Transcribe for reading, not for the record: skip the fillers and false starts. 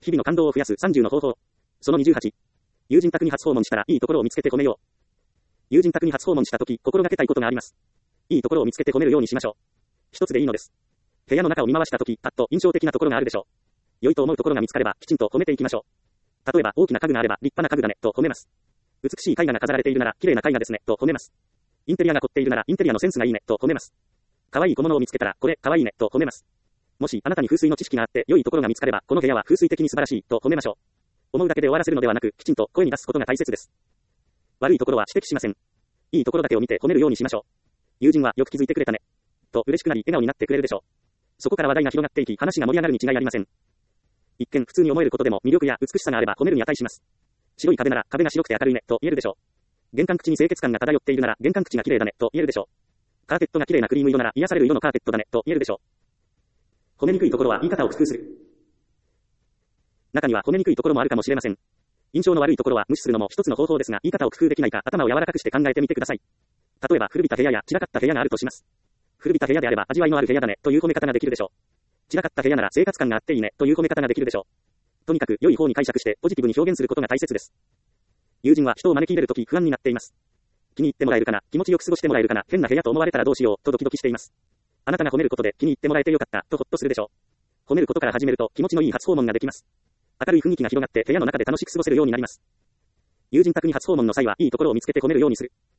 日々の感動を増やす30の方法。その28。友人宅に初訪問したらいいところを見つけて褒めよう。友人宅に初訪問したとき、心がけたいことがあります。いいところを見つけて褒めるようにしましょう。一つでいいのです。部屋の中を見回したとき、パッと印象的なところがあるでしょう。良いと思うところが見つかれば、きちんと褒めていきましょう。例えば、大きな家具があれば、立派な家具だね、と褒めます。美しい絵画が飾られているなら、綺麗な絵画ですね、と褒めます。インテリアが凝っているなら、インテリアのセンスがいいね、と褒めます。可愛い小物を見つけたら、これ、可愛いね、と褒めます。もし、あなたに風水の知識があって、良いところが見つかれば、この部屋は風水的に素晴らしい、と褒めましょう。思うだけで終わらせるのではなく、きちんと声に出すことが大切です。悪いところは指摘しません。いいところだけを見て褒めるようにしましょう。友人はよく気づいてくれたね。と嬉しくなり、笑顔になってくれるでしょう。そこから話題が広がっていき、話が盛り上がるに違いありません。一見普通に思えることでも魅力や美しさがあれば褒めるに値します。白い壁なら壁が白くて明るいね、と言えるでしょう。玄関口に清潔感が漂っているなら玄関口が綺麗だね、と言えるでしょう。カーペットが綺麗なクリーム色なら癒される色のカーペットだね、と言えるでしょう。褒めにくいところは言い方を工夫する。中には褒めにくいところもあるかもしれません。印象の悪いところは無視するのも一つの方法ですが、言い方を工夫できないか頭を柔らかくして考えてみてください。例えば古びた部屋や散らかった部屋があるとします。古びた部屋であれば味わいのある部屋だねという褒め方ができるでしょう。散らかった部屋なら生活感があっていいねという褒め方ができるでしょう。とにかく良い方に解釈してポジティブに表現することが大切です。友人は人を招き入れるとき不安になっています。気に入ってもらえるかな、気持ちよく過ごしてもらえるかな、変な部屋と思われたらどうしようとドキドキしています。あなたが褒めることで気に入ってもらえてよかったとほっとするでしょう。褒めることから始めると気持ちのいい初訪問ができます。明るい雰囲気が広がって部屋の中で楽しく過ごせるようになります。友人宅に初訪問の際はいいところを見つけて褒めるようにする。